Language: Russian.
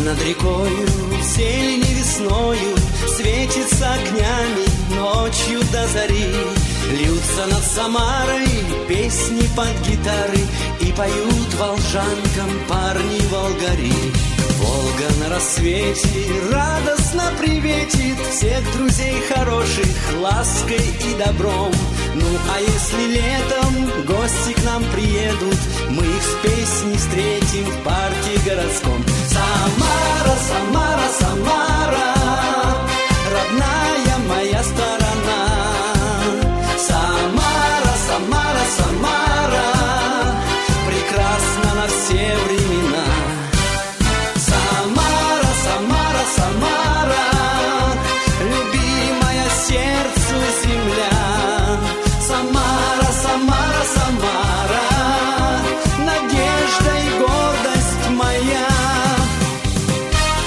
Над рекою, зелени весною, светится огнями ночью до зари. Льются над Самарой песни под гитары, и поют волжанкам парни-волгари. Волга на рассвете радостно приветит всех друзей хороших лаской и добром. Ну а если летом гости к нам приедут, мы их с песней встретим в парке городском.